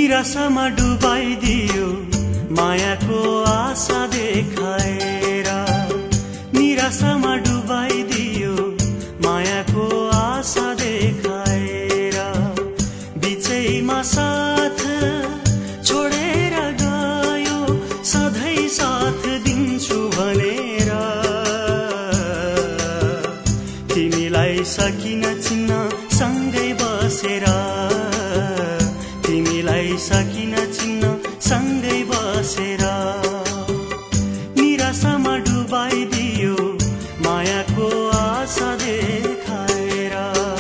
निराशामा डुबाइदियो मायाको आशा देखाएर, निराशामा डुबाइदियो मायाको आशा देखाएर, बिचैमा साथ छोडेर गयो सधैँ साथ दिन्छु भनेर। तिमीलाई सकिन चिन्न सँगै बसेर, तिमीलाई सकिन चिन्न सँगै बसेर, निराशामा डुबाइदियो मायाको आशा देखाएर।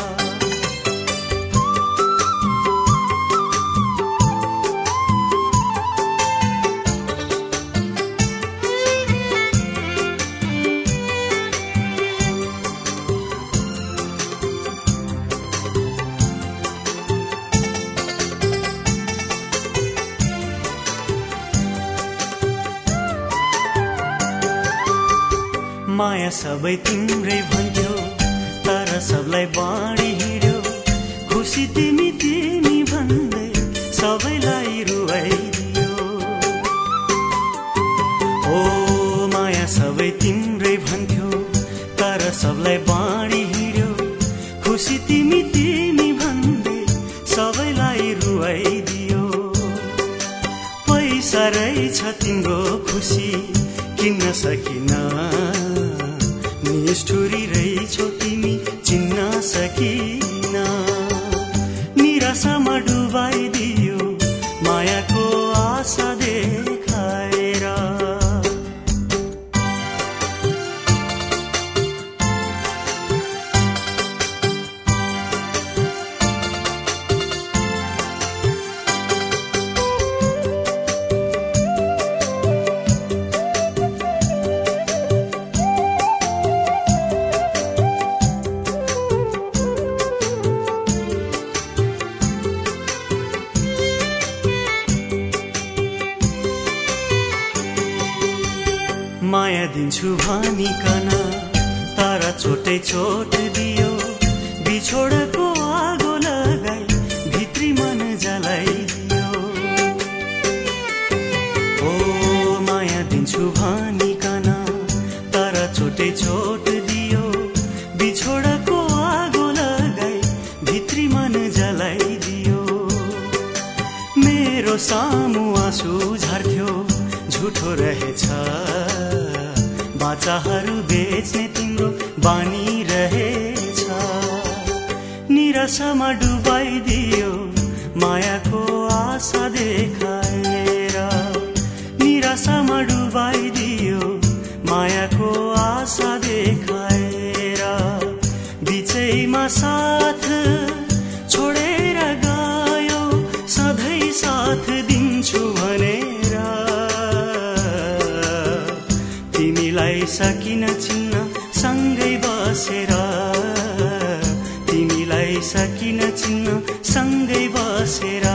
माया सबै तिम्रै भन्थ्यो तर सबलाई बाँडी हिँड्यो, खुसी तिमी तिमी भन्दै सबैलाई रुवाइदियो। ओ माया सबै तिम्रै भन्थ्यो तर सबलाई बाँडी हिँड्यो, खुसी तिमी तिमी भन्दै सबैलाई रुवाइदियो। पैसा रहेछ तिम्रो खुसी किन्न सकिन, निष्ठुरी रहेछौ तिमी चिन्न सकिन। निराशामा डुबाइदियो मायाको आशा देखाएर। माया दिन्छु भनिकन तर छोटै छोट दियो, बिछोडको आगो लगाई भित्री मन जलाइदियो। ओ माया दिन्छु भनिकन तर छोटै छोट दियो, बिछोडको आगो लगाई भित्री मन जलाइदियो। मेरो सामु आँसु झर्थ्यो झुठो रहेछ, बाचाहरू बेच्ने तिम्रो बानी रहेछ। निराशामा डुबाइदियो मायाको आशा देखाएर, निराशामा डुबाइदियो मायाको आशा देखाएर, बिचैमा साथ छोडेर गयो सधैँ साथ दिन्छु भनेर। तिमीलाई सकिन चिन्न सँगै बसेर, तिमीलाई सकिन चिन्न सँगै बसेर,